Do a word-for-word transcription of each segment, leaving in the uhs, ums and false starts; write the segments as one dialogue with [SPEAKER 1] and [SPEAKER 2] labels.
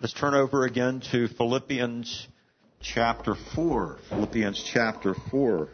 [SPEAKER 1] Let's turn over again to Philippians chapter four. Philippians chapter four.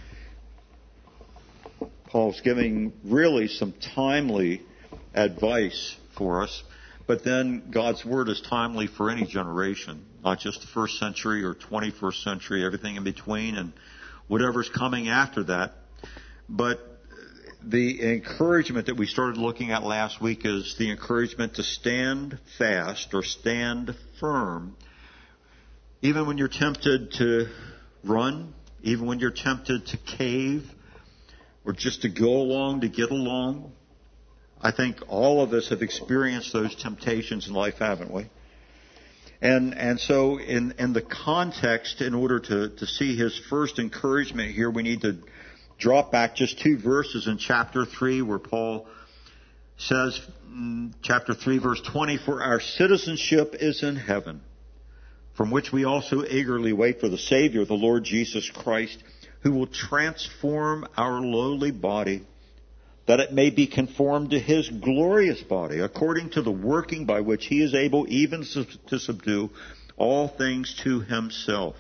[SPEAKER 1] Paul's giving really some timely advice for us, but then God's Word is timely for any generation, not just the first century or twenty-first century, everything in between and whatever's coming after that. But the encouragement that we started looking at last week is the encouragement to stand fast or stand firm, even when you're tempted to run, even when you're tempted to cave, or just to go along to get along. I think all of us have experienced those temptations in life, haven't we? And and so in, in the context, in order to, to see his first encouragement here, we need to drop back just two verses in chapter three where Paul says, chapter three, verse twenty, "For our citizenship is in heaven, from which we also eagerly wait for the Savior, the Lord Jesus Christ, who will transform our lowly body, that it may be conformed to His glorious body, according to the working by which He is able even to subdue all things to Himself."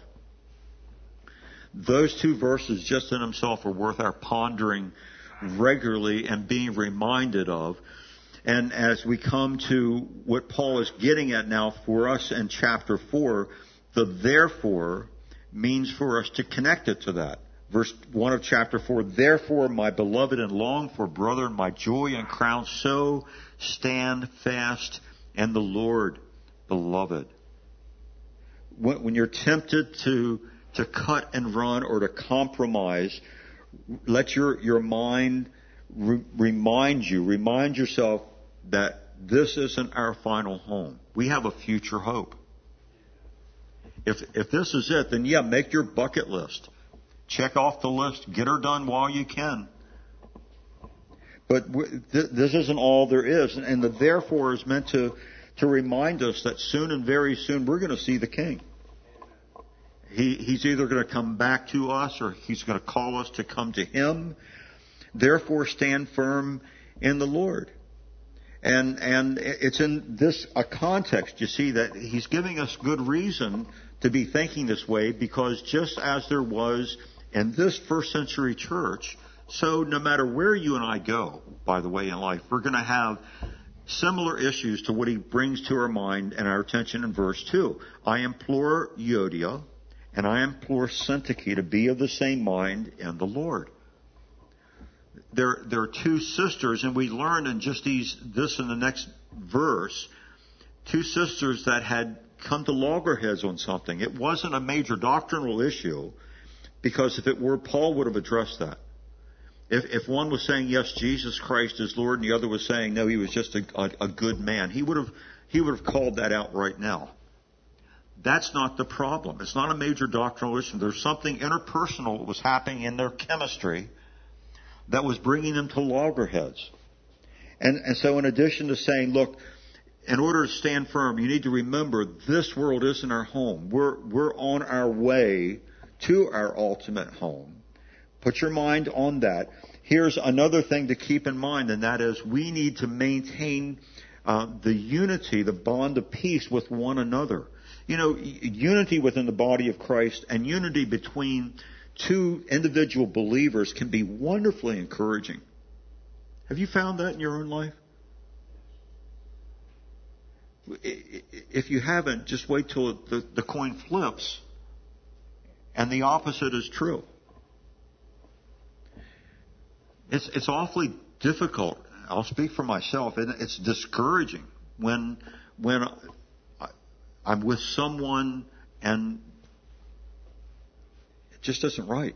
[SPEAKER 1] Those two verses just in themselves are worth our pondering regularly and being reminded of. And as we come to what Paul is getting at now for us in chapter four, the therefore means for us to connect it to that. Verse one of chapter four, "Therefore, my beloved and longed for brother, my joy and crown, so stand fast in the Lord, beloved." When, when you're tempted to to cut and run or to compromise, let your, your mind re- remind you, remind yourself that this isn't our final home. We have a future hope. If, if this is it, then yeah, make your bucket list. Check off the list. Get her done while you can. But th- this isn't all there is. And the therefore is meant to, to remind us that soon and very soon we're going to see the King. He, he's either going to come back to us or He's going to call us to come to Him. Therefore, stand firm in the Lord. And and it's in this a context, you see, that He's giving us good reason to be thinking this way, because just as there was in this first century church, so no matter where you and I go, by the way, in life, we're going to have similar issues to what he brings to our mind and our attention in verse two. "I implore Euodia, and I implore Syntyche to be of the same mind in the Lord." There, there are two sisters, and we learned in just these, this in the next verse, two sisters that had come to loggerheads on something. It wasn't a major doctrinal issue, because if it were, Paul would have addressed that. If, if one was saying, yes, Jesus Christ is Lord, and the other was saying, no, he was just a, a, a good man, he would have, he would have called that out right now. That's not the problem. It's not a major doctrinal issue. There's something interpersonal that was happening in their chemistry that was bringing them to loggerheads. And, and so in addition to saying, look, in order to stand firm, you need to remember this world isn't our home. We're, we're on our way to our ultimate home. Put your mind on that. Here's another thing to keep in mind, and that is we need to maintain uh, the unity, the bond of peace with one another. You know, unity within the body of Christ and unity between two individual believers can be wonderfully encouraging. Have you found that in your own life? If you haven't, just wait till the, the coin flips and the opposite is true. It's, it's awfully difficult. I'll speak for myself. And it's discouraging when, when I'm with someone and it just isn't right.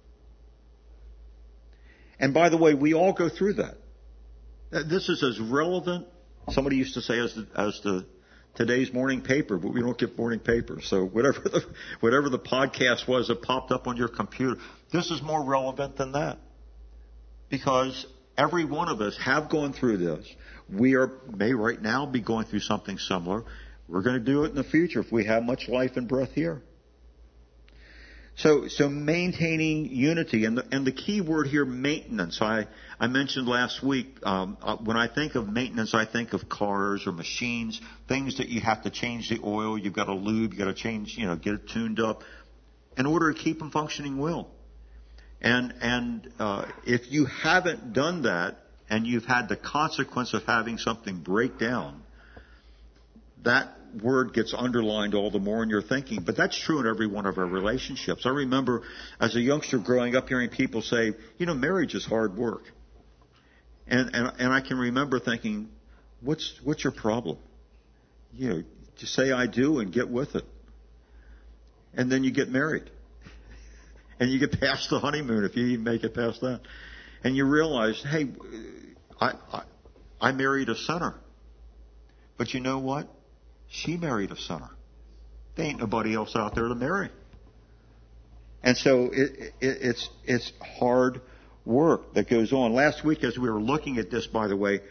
[SPEAKER 1] And by the way, we all go through that. This is as relevant, somebody used to say, as the, as the today's morning paper, but we don't get morning paper. So whatever the, whatever the podcast was that popped up on your computer, this is more relevant than that. Because every one of us have gone through this. We are, may right now be going through something similar. We're going to do it in the future if we have much life and breath here. So, so maintaining unity, and the, and the key word here, maintenance. I, I mentioned last week, um, uh, when I think of maintenance, I think of cars or machines, things that you have to change the oil, you've got to lube, you've got to change, you know, get it tuned up in order to keep them functioning well. And, and, uh, if you haven't done that and you've had the consequence of having something break down, that word gets underlined all the more in your thinking. But that's true in every one of our relationships. I remember as a youngster growing up hearing people say, you know, marriage is hard work. And, and, and I can remember thinking, what's, what's your problem? You know, just say I do and get with it. And then you get married. And you get past the honeymoon if you even make it past that. And you realize, hey, I, I, I married a sinner. But you know what? She married a sinner. There ain't nobody else out there to marry. And so it, it, it's it's hard work that goes on. Last week as we were looking at this, by the way,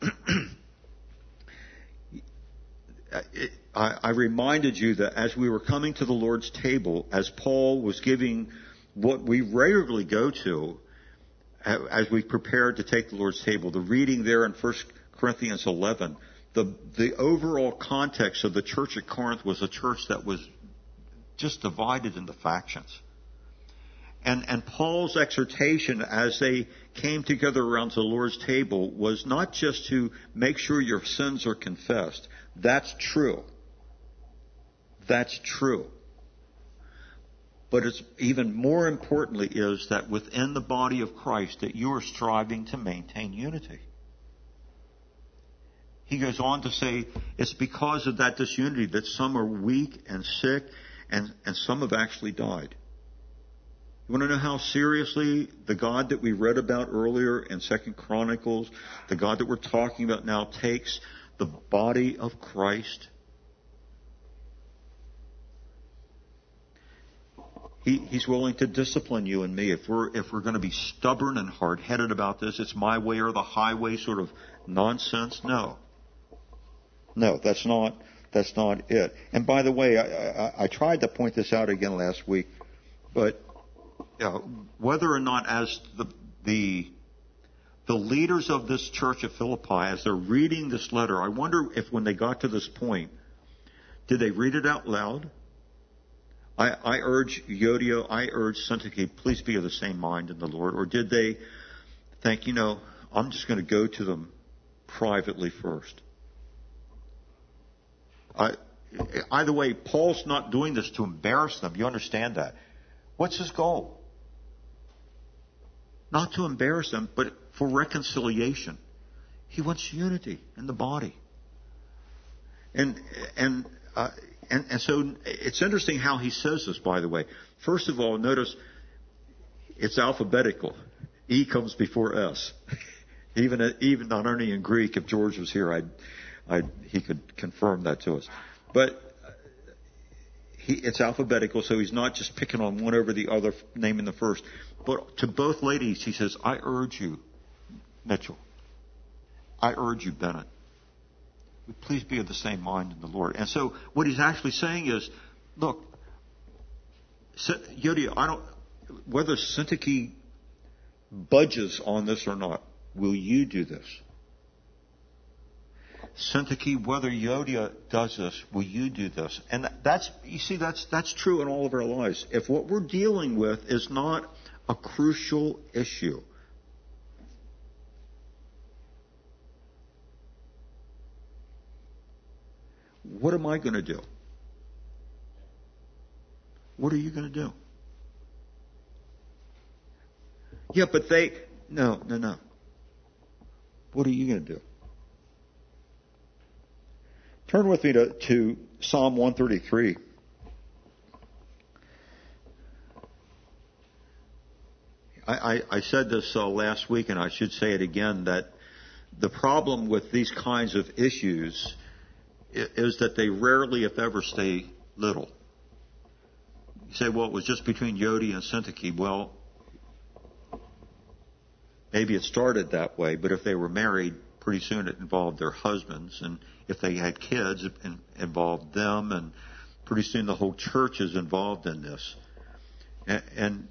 [SPEAKER 1] it, I, I reminded you that as we were coming to the Lord's table, as Paul was giving what we regularly go to as we prepared to take the Lord's table, the reading there in First Corinthians eleven, The, the overall context of the church at Corinth was a church that was just divided into factions. And, and Paul's exhortation as they came together around the Lord's table was not just to make sure your sins are confessed. That's true. That's true. But it's even more importantly is that within the body of Christ that you are striving to maintain unity. He goes on to say it's because of that disunity that some are weak and sick and, and some have actually died. You want to know how seriously the God that we read about earlier in Second Chronicles, the God that we're talking about now, takes the body of Christ? He, he's willing to discipline you and me if we're if we're going to be stubborn and hard-headed about this. It's my way or the highway sort of nonsense. No. No, that's not, that's not it. And by the way, I, I, I tried to point this out again last week, but uh, whether or not as the, the, the leaders of this church of Philippi, as they're reading this letter, I wonder if when they got to this point, did they read it out loud? I, I urge Euodia, I urge Syntyche, please be of the same mind in the Lord. Or did they think, you know, I'm just going to go to them privately first? I, either way, Paul's not doing this to embarrass them. You understand that? What's his goal? Not to embarrass them, but for reconciliation. He wants unity in the body. And and uh, and, and so it's interesting how he says this, by the way. First of all, notice it's alphabetical. E comes before S. even even not only in Greek. If George was here, I'd. I, he could confirm that to us. But he, it's alphabetical, so he's not just picking on one over the other, naming the first. But to both ladies, he says, I urge you, Mitchell. I urge you, Bennett. Please be of the same mind in the Lord. And so what he's actually saying is, look, Euodia, I don't, whether Syntyche budges on this or not, will you do this? Syntyche, whether Euodia does this, will you do this? And that's, you see, that's, that's true in all of our lives. If what we're dealing with is not a crucial issue, what am I going to do? What are you going to do? Yeah, but they, no, no, no. What are you going to do? Turn with me to, to Psalm one thirty-three. I, I, I said this uh, last week, and I should say it again, that the problem with these kinds of issues is, is that they rarely, if ever, stay little. You say, well, it was just between Euodia and Syntyche. Well, maybe it started that way, but if they were married, pretty soon it involved their husbands, and if they had kids, it involved them, and pretty soon the whole church is involved in this. And, and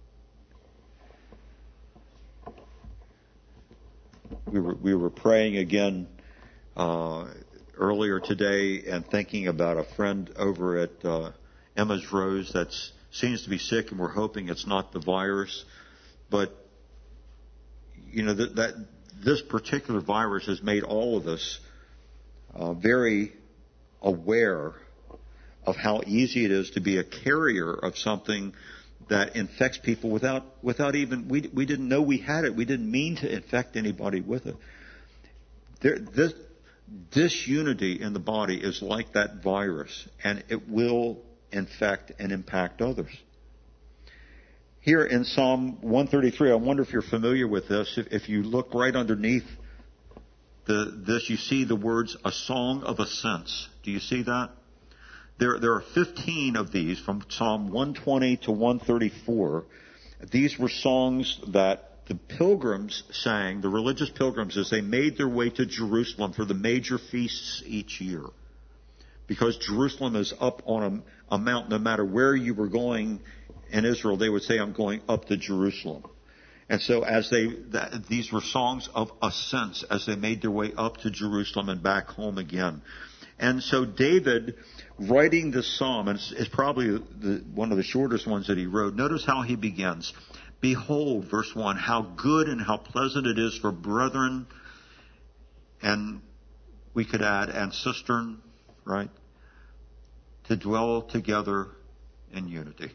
[SPEAKER 1] we were we were praying again uh, earlier today and thinking about a friend over at uh, Emma's Rose that seems to be sick, and we're hoping it's not the virus. But you know that, that this particular virus has made all of us uh, very aware of how easy it is to be a carrier of something that infects people without without even we we didn't know we had it. We didn't mean to infect anybody with it. There, this disunity in the body is like that virus, and it will infect and impact others. Here in Psalm one thirty-three, I wonder if you're familiar with this. If, if you look right underneath the this, you see the words "a song of ascents." Do you see that? There, there are fifteen of these from Psalm one twenty to one thirty-four. These were songs that the pilgrims sang, the religious pilgrims, as they made their way to Jerusalem for the major feasts each year. Because Jerusalem is up on a, a mountain, no matter where you were going in Israel, they would say, "I'm going up to Jerusalem." And so as they, that, these were songs of ascents as they made their way up to Jerusalem and back home again. And so David, writing this psalm, and it's, it's probably the, one of the shortest ones that he wrote, notice how he begins. Behold, verse one, how good and how pleasant it is for brethren, and we could add, and sistern, right, to dwell together in unity.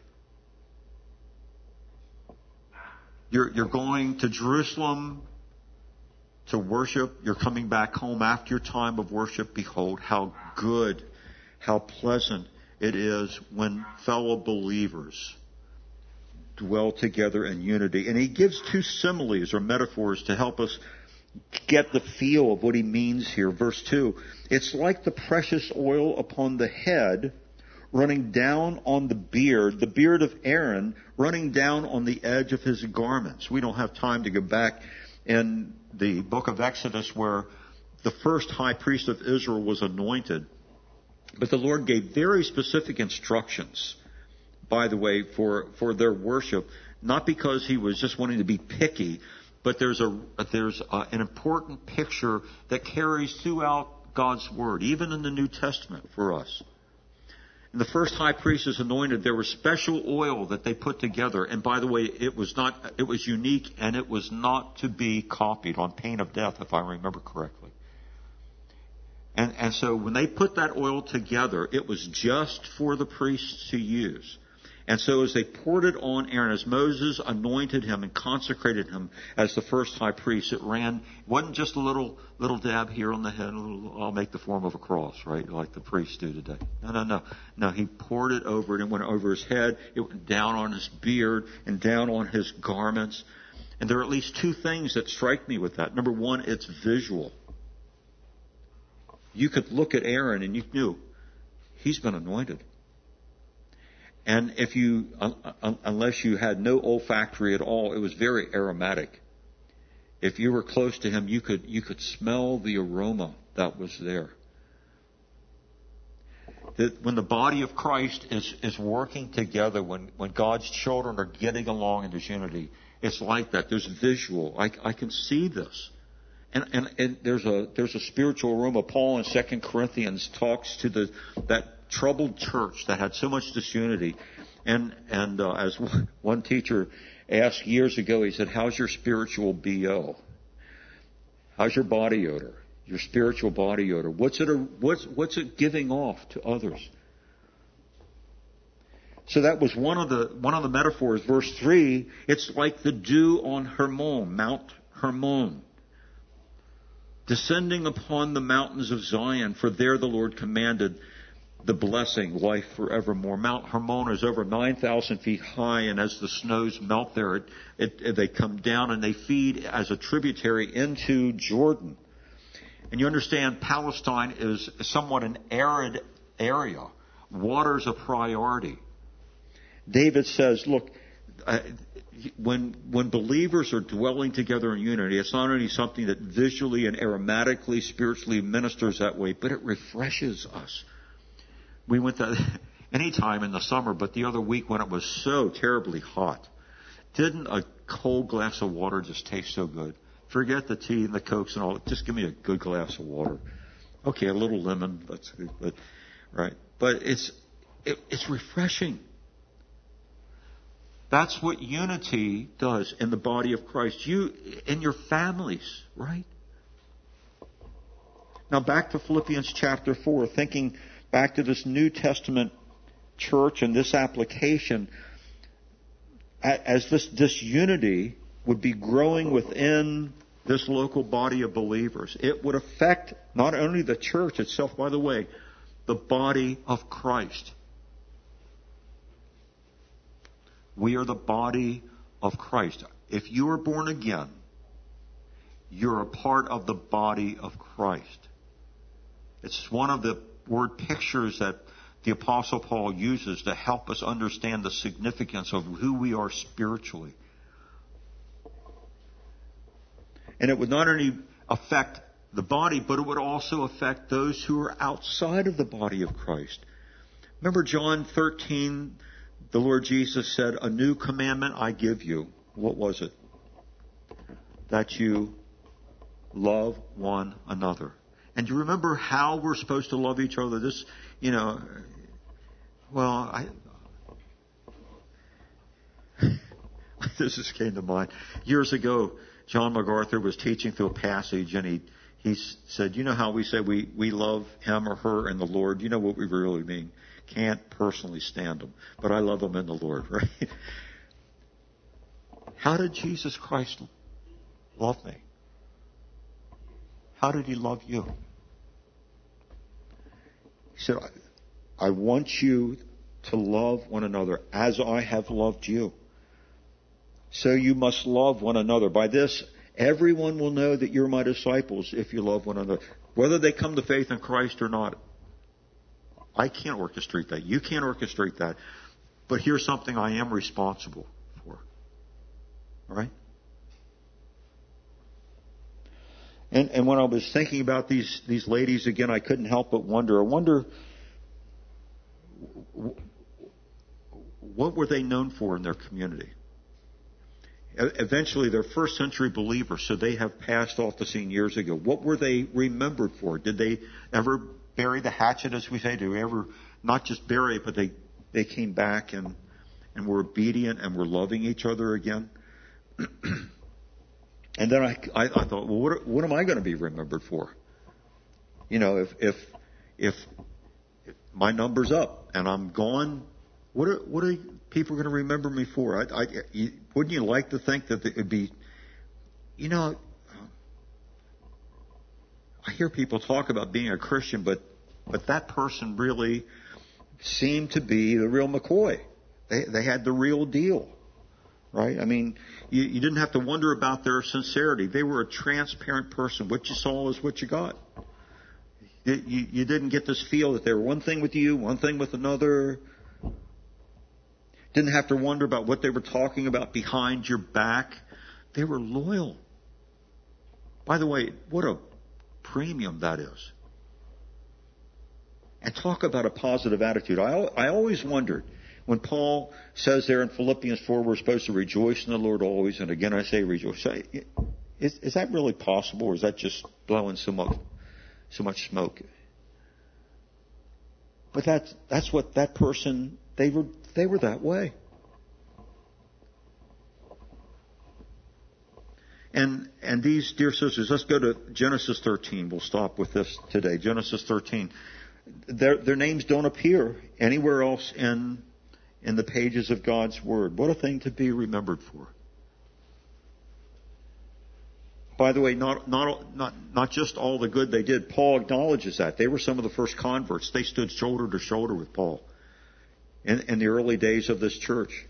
[SPEAKER 1] You're, you're going to Jerusalem to worship. You're coming back home after your time of worship. Behold, how good, how pleasant it is when fellow believers dwell together in unity. And he gives two similes or metaphors to help us get the feel of what he means here. Verse two, it's like the precious oil upon the head running down on the beard, the beard of Aaron running down on the edge of his garments. We don't have time to go back in the book of Exodus where the first high priest of Israel was anointed. But the Lord gave very specific instructions, by the way, for, for their worship, not because he was just wanting to be picky, but there's a there's a, an important picture that carries throughout God's Word, even in the New Testament for us. And the first high priest is anointed. There was special oil that they put together. And by the way, it was not, it was unique and it was not to be copied on pain of death, if I remember correctly. And, and so when they put that oil together, it was just for the priests to use. And so as they poured it on Aaron, as Moses anointed him and consecrated him as the first high priest, it ran, it wasn't just a little little dab here on the head, a little, I'll make the form of a cross, right, like the priests do today. No, no, no. No, he poured it over it and went over his head. It went down on his beard and down on his garments. And there are at least two things that strike me with that. Number one, it's visual. You could look at Aaron and you knew he's been anointed. And if you, unless you had no olfactory at all, it was very aromatic. If you were close to him, you could you could smell the aroma that was there. That when the body of Christ is, is working together, when, when God's children are getting along in this unity, it's like that. There's visual. I, I can see this. And, and, and there's a there's a spiritual aroma. Paul in Second Corinthians talks to the that troubled church that had so much disunity. And and uh, as one, one teacher asked years ago, he said, "How's your spiritual B O? How's your body odor? Your spiritual body odor? What's it a, what's what's it giving off to others?" So that was one of the one of the metaphors. Verse three, it's like the dew on Hermon, Mount Hermon, descending upon the mountains of Zion, for there the Lord commanded the blessing, life forevermore. Mount Hermon is over nine thousand feet high, and as the snows melt there, it, it, they come down and they feed as a tributary into Jordan. And you understand, Palestine is somewhat an arid area. Water's a priority. David says, look, uh, when when believers are dwelling together in unity, it's not only something that visually and aromatically, spiritually ministers that way, but it refreshes us. We went to, any time in the summer, but the other week when it was so terribly hot, didn't a cold glass of water just taste so good? Forget the tea and the Cokes and all. Just give me a good glass of water. Okay, a little lemon, that's good, but right. But it's it, it's refreshing. That's what unity does in the body of Christ. You in your families, right? Now back to Philippians chapter four, thinking back to this New Testament church and this application, as this disunity would be growing within this local body of believers, it would affect not only the church itself, by the way, the body of Christ. We are the body of Christ. If you are born again, you're a part of the body of Christ. It's one of the word pictures that the Apostle Paul uses to help us understand the significance of who we are spiritually. And it would not only affect the body, but it would also affect those who are outside of the body of Christ. Remember John thirteen, the Lord Jesus said, "A new commandment I give you." What was it? That you love one another. And do you remember how we're supposed to love each other? This, you know, well, I, this just came to mind. Years ago, John MacArthur was teaching through a passage, and he, he said, you know how we say we, we love him or her in the Lord? You know what we really mean. Can't personally stand them, but I love them in the Lord, right? How did Jesus Christ love me? How did he love you? He said, I, I want you to love one another as I have loved you. So you must love one another. By this, everyone will know that you're my disciples if you love one another. Whether they come to faith in Christ or not, I can't orchestrate that. You can't orchestrate that. But here's something I am responsible for. All right? And, and when I was thinking about these, these ladies again, I couldn't help but wonder. I wonder, what were they known for in their community? Eventually, they're first century believers, so they have passed off the scene years ago. What were they remembered for? Did they ever bury the hatchet, as we say? Did they ever not just bury it, but they, they came back and, and were obedient and were loving each other again? And then I, I, I thought, well, what, what am I going to be remembered for? You know, if, if, if, if my number's up and I'm gone, what are, what are people going to remember me for? I, I, you, wouldn't you like to think that it would be, you know, I hear people talk about being a Christian, but, but that person really seemed to be the real McCoy. They, they had the real deal. Right? I mean, you, you didn't have to wonder about their sincerity. They were a transparent person. What you saw is what you got. You, you, you didn't get this feel that they were one thing with you, one thing with another. Didn't have to wonder about what they were talking about behind your back. They were loyal. By the way, what a premium that is. And talk about a positive attitude. I, I always wondered, when Paul says there in Philippians four, we're supposed to rejoice in the Lord always, and again I say rejoice. Is, is that really possible, or is that just blowing so much, so much smoke? But that's that's what that person, they were they were that way. And and these dear sisters, let's go to Genesis thirteen. We'll stop with this today. Genesis thirteen. Their their names don't appear anywhere else in in the pages of God's Word. What a thing to be remembered for. By the way, not, not, not, not just all the good they did. Paul acknowledges that. They were some of the first converts. They stood shoulder to shoulder with Paul in, in the early days of this church.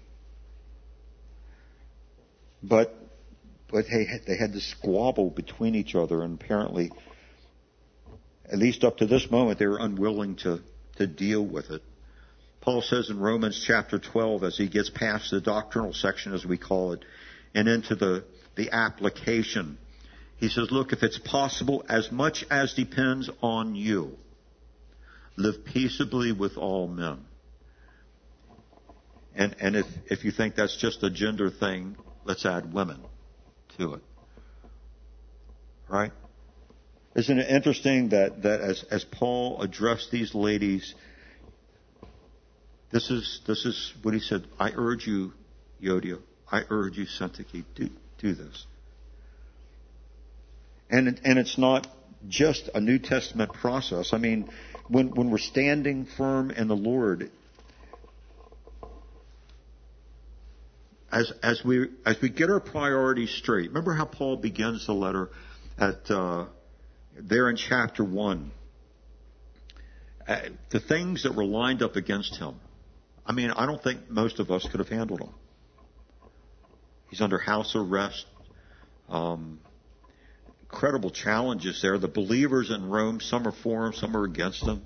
[SPEAKER 1] But, but they had, they had to squabble between each other, and apparently, at least up to this moment, they were unwilling to, to deal with it. Paul says in Romans chapter twelve, as he gets past the doctrinal section, as we call it, and into the, the application, he says, look, if it's possible, as much as depends on you, live peaceably with all men. And, and if, if you think that's just a gender thing, let's add women to it. Right? Isn't it interesting that, that as, as Paul addressed these ladies, this is, this is what he said, I urge you, Euodia, I urge you, Syntyche, do, do this. And, it, and it's not just a New Testament process. I mean, when, when we're standing firm in the Lord, as, as we, as we get our priorities straight, remember how Paul begins the letter at, uh, there in chapter one, uh, the things that were lined up against him. I mean, I don't think most of us could have handled them. He's under house arrest. Um, incredible challenges there. The believers in Rome, some are for him, some are against him.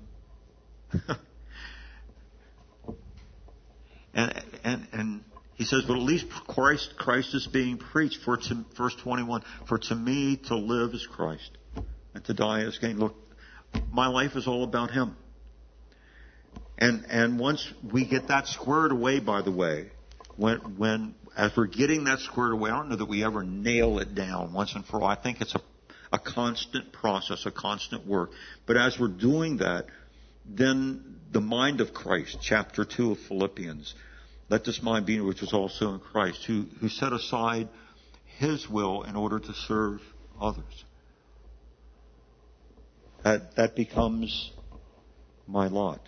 [SPEAKER 1] and, and, and he says, but at least Christ, Christ is being preached. For to, verse twenty-one, for to me to live is Christ, and to die is gain. Look, my life is all about him. And and once we get that squared away, by the way, when when as we're getting that squared away, I don't know that we ever nail it down once and for all. I think it's a a constant process, a constant work. But as we're doing that, then the mind of Christ, chapter two of Philippians, let this mind be in you which was also in Christ, who who set aside his will in order to serve others. That that becomes my lot.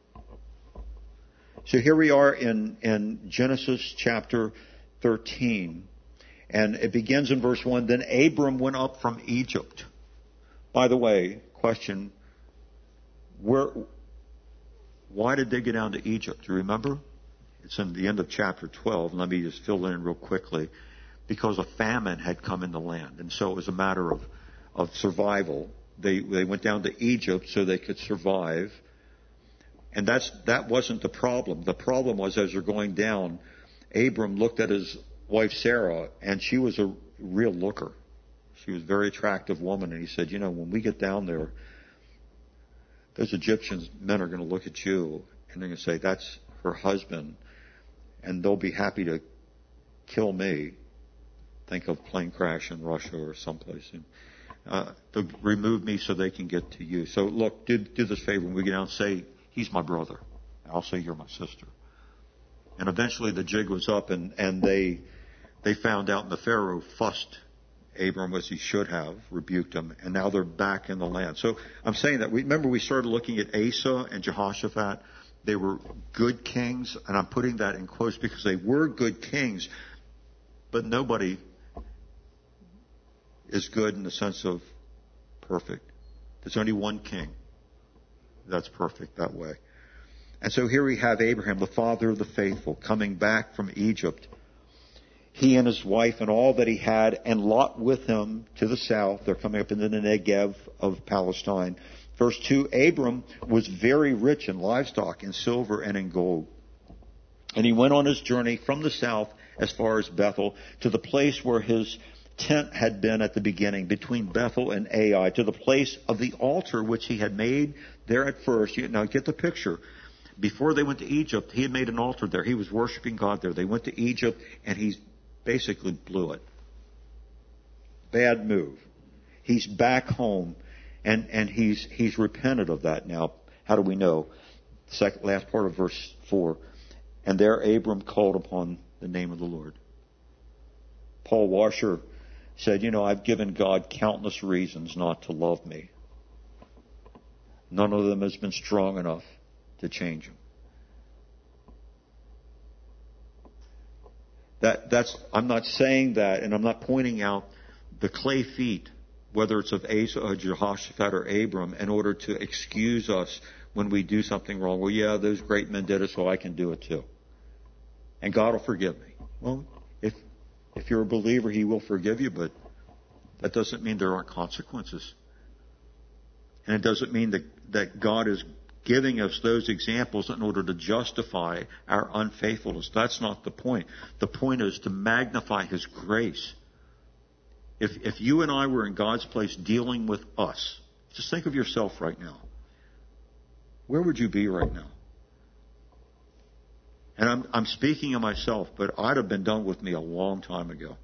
[SPEAKER 1] So here we are in, in Genesis chapter thirteen. And it begins in verse one. Then Abram went up from Egypt. By the way, question, where, why did they get down to Egypt? Do you remember? It's in the end of chapter twelve. Let me just fill in real quickly. Because a famine had come in the land. And so it was a matter of, of survival. They, they went down to Egypt so they could survive. And that's, that wasn't the problem. The problem was as they're going down, Abram looked at his wife Sarah, and she was a real looker. She was a very attractive woman, and he said, you know, when we get down there, those Egyptian men are going to look at you, and they're going to say, that's her husband, and they'll be happy to kill me. Think of plane crash in Russia or someplace. And, uh, they'll remove me so they can get to you. So look, do, do this favor when we get down, say, he's my brother. I'll say you're my sister. And eventually the jig was up, and, and they they found out, and the Pharaoh fussed Abram as he should have, rebuked him, and now they're back in the land. So I'm saying that, we, remember we started looking at Asa and Jehoshaphat. They were good kings, and I'm putting that in quotes because they were good kings, but nobody is good in the sense of perfect. There's only one king that's perfect that way. And so here we have Abraham, the father of the faithful, coming back from Egypt. He and his wife and all that he had, and Lot with him to the south. They're coming up into the Negev of Palestine. Verse two, Abram was very rich in livestock, in silver, and in gold. And he went on his journey from the south as far as Bethel, to the place where his tent had been at the beginning, between Bethel and Ai, to the place of the altar which he had made there at first. Now get the picture. Before they went to Egypt, he had made an altar there. He was worshiping God there. They went to Egypt, and he basically blew it. Bad move. He's back home, and, and he's he's repented of that now. How do we know? Second, last part of verse four. And there Abram called upon the name of the Lord. Paul Washer said, you know, I've given God countless reasons not to love me. None of them has been strong enough to change him. That, that's, I'm not saying that, and I'm not pointing out the clay feet, whether it's of Asa or Jehoshaphat or Abram, in order to excuse us when we do something wrong. Well, yeah, those great men did it, so I can do it too. And God will forgive me. Well, if if you're a believer, He will forgive you, but that doesn't mean there aren't consequences. And it doesn't mean that, that God is giving us those examples in order to justify our unfaithfulness. That's not the point. The point is to magnify His grace. If, if you and I were in God's place dealing with us, just think of yourself right now. Where would you be right now? And I'm, I'm speaking of myself, but I'd have been done with me a long time ago.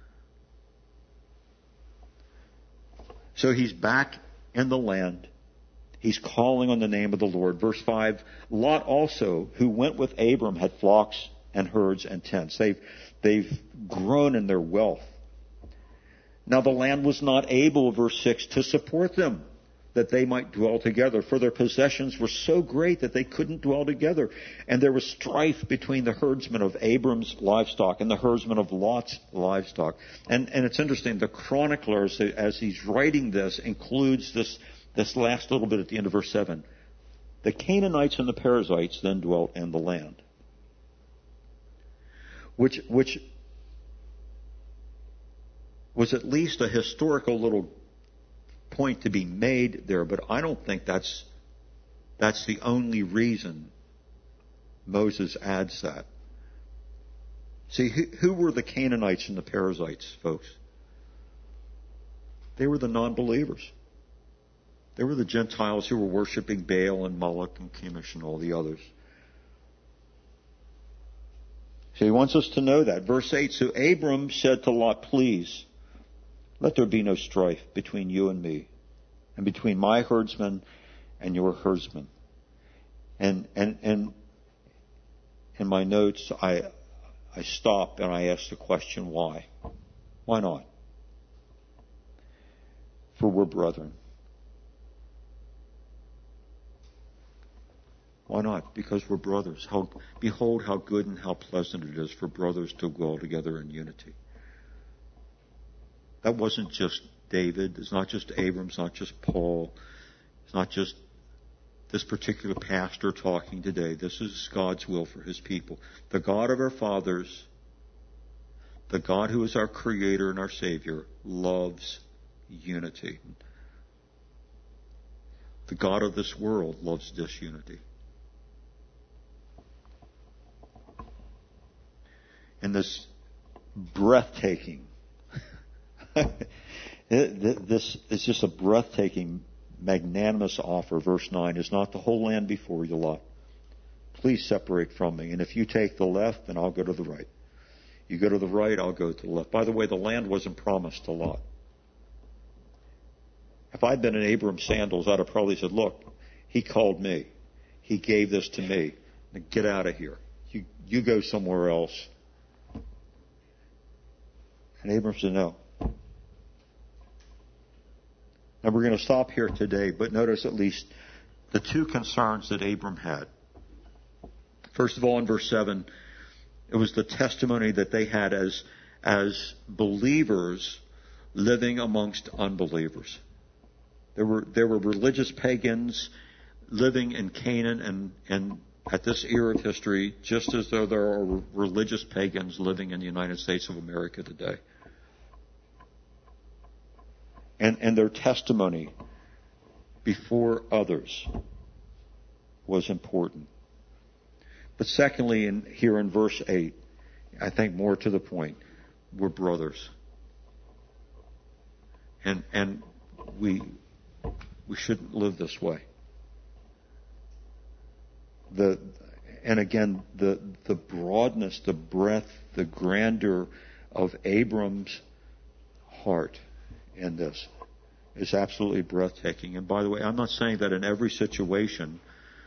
[SPEAKER 1] So he's back in the land. He's calling on the name of the Lord. Verse five, Lot also, who went with Abram, had flocks and herds and tents. They've, they've grown in their wealth. Now the land was not able, verse six, to support them, that they might dwell together, for their possessions were so great that they couldn't dwell together. And there was strife between the herdsmen of Abram's livestock and the herdsmen of Lot's livestock. And, and it's interesting, the chronicler, as he's writing this, includes this, this last little bit at the end of verse seven. The Canaanites and the Perizzites then dwelt in the land. Which, which was at least a historical little point to be made there, but I don't think that's that's the only reason Moses adds that. See, who, who were the Canaanites and the Perizzites, folks? They were the non-believers. They were the Gentiles who were worshiping Baal and Moloch and Chemosh and all the others. So he wants us to know that. Verse eight, so Abram said to Lot, please, let there be no strife between you and me, and between my herdsmen and your herdsmen. And and and in my notes, I I stop and I ask the question, why? Why not? For we're brethren. Why not? Because we're brothers. How, behold how good and how pleasant it is for brothers to dwell together in unity. That wasn't just David. It's not just Abram. It's not just Paul. It's not just this particular pastor talking today. This is God's will for his people. The God of our fathers, the God who is our creator and our savior, loves unity. The God of this world loves disunity. And this breathtaking This is just a breathtaking, magnanimous offer. Verse nine, is not the whole land before you, Lot? Please separate from me. And if you take the left, then I'll go to the right. You go to the right, I'll go to the left. By the way, the land wasn't promised to Lot. If I'd been in Abram's sandals, I'd have probably said, look, he called me. He gave this to me. Now get out of here. You, you go somewhere else. And Abram said, no. And we're going to stop here today, but notice at least the two concerns that Abram had. First of all, in verse seven, it was the testimony that they had as, as believers living amongst unbelievers. There were, there were religious pagans living in Canaan and, and at this era of history, just as though there are religious pagans living in the United States of America today. And, and their testimony before others was important. But secondly, in, here in verse eight, I think more to the point, we're brothers. And, and we, we shouldn't live this way. The, and again, the, the broadness, the breadth, the grandeur of Abram's heart in this is absolutely breathtaking. And by the way, I'm not saying that in every situation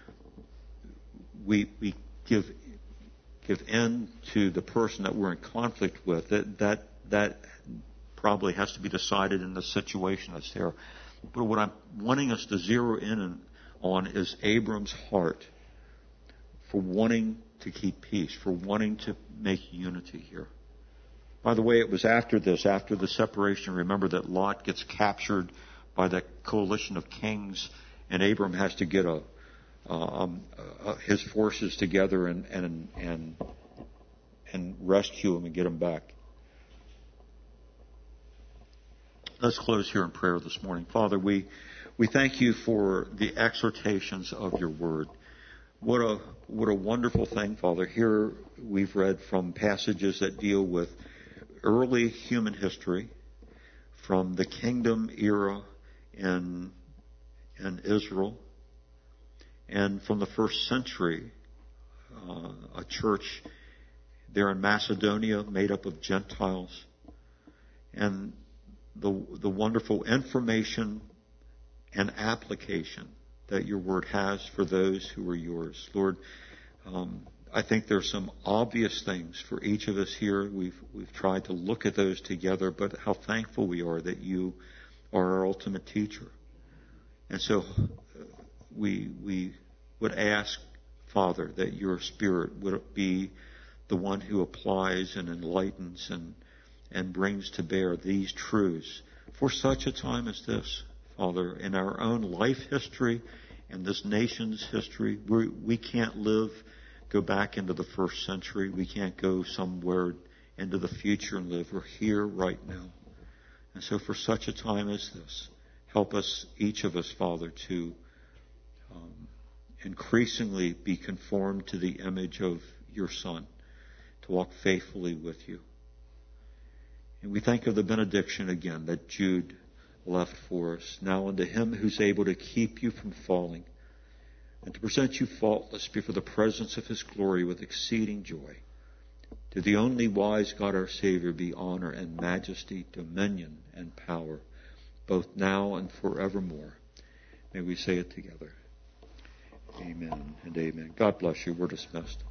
[SPEAKER 1] we we give give in to the person that we're in conflict with. That that that probably has to be decided in the situation that's there. But what I'm wanting us to zero in on is Abram's heart for wanting to keep peace, for wanting to make unity here. By the way, it was after this, after the separation, remember that Lot gets captured by that coalition of kings, and Abram has to get a, um, uh, his forces together and, and, and, and rescue him and get him back. Let's close here in prayer this morning. Father, we, we thank you for the exhortations of your word. What a, what a wonderful thing, Father. Here we've read from passages that deal with early human history, from the kingdom era in, in Israel, and from the first century uh, a church there in Macedonia made up of Gentiles, and the the wonderful information and application that your word has for those who are yours. Lord, um, I think there's some obvious things for each of us here. We've we've tried to look at those together, but how thankful we are that you are our ultimate teacher. And so we we would ask, Father, that your Spirit would be the one who applies and enlightens and and brings to bear these truths for such a time as this, Father, in our own life history and this nation's history. We we can't live, go back into the first century. We can't go somewhere into the future and live. We're here right now. And so for such a time as this, help us, each of us, Father, to um, increasingly be conformed to the image of your Son, to walk faithfully with you. And we think of the benediction again that Jude left for us. Now unto him who's able to keep you from falling and to present you faultless before the presence of his glory with exceeding joy. To the only wise God our Savior be honor and majesty, dominion and power, both now and forevermore. May we say it together. Amen and amen. God bless you. We're dismissed.